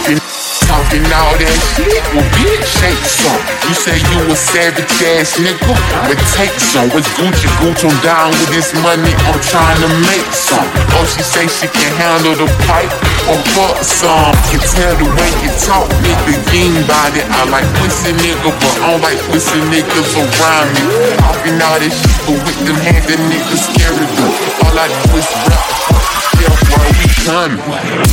Talking all that shit, well bitch, shake some. You say you a savage ass nigga, but take some. It's Gucci, I'm down with this money, I'm trying to make some. Oh, she say she can handle the pipe, or fuck some. Can tell the way you talk, nigga, you ain't bout it. I like pussy nigga, but I don't like pussy niggas around me. Talking all that shit, but with them hands, that nigga scary though. All I do is rap, yeah, boy, we coming.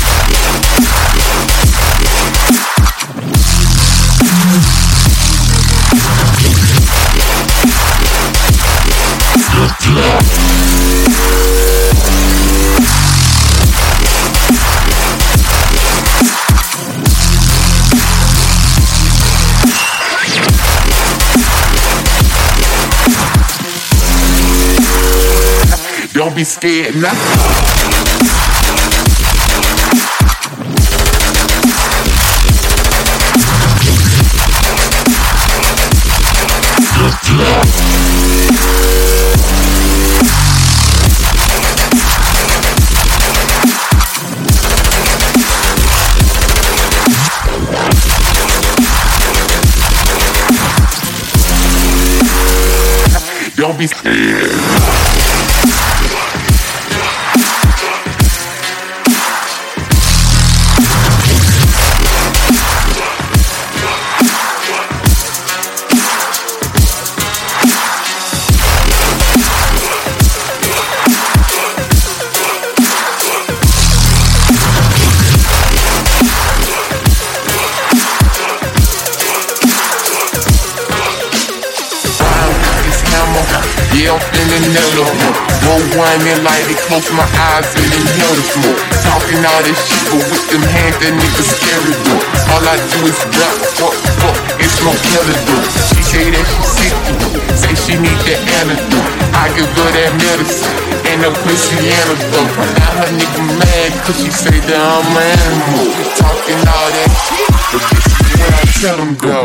Don't be scared now. Don't be scared. Yeah, I'm feeling mellow. Roll wine and light it, close my eyes and inhale the smoke. Talking all this shit, but with them hands, that nigga scary though. All I do is rap, fuck, and smoke killer though. She say that she sick, say she need that antidote. I give her that medicine, and a pussy antidote. Now her nigga mad, cause she say that I'm an animal. Talking all that shit, but this is what I tell them go.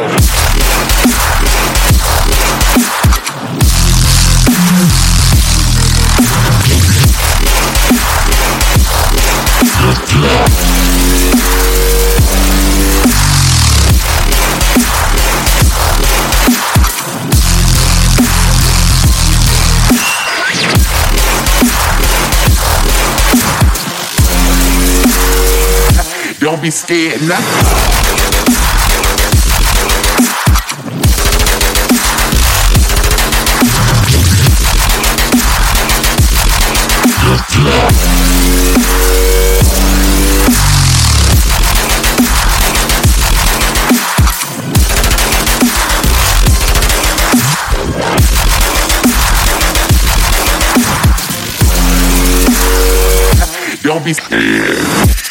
Don't be scared now. Don't be scared.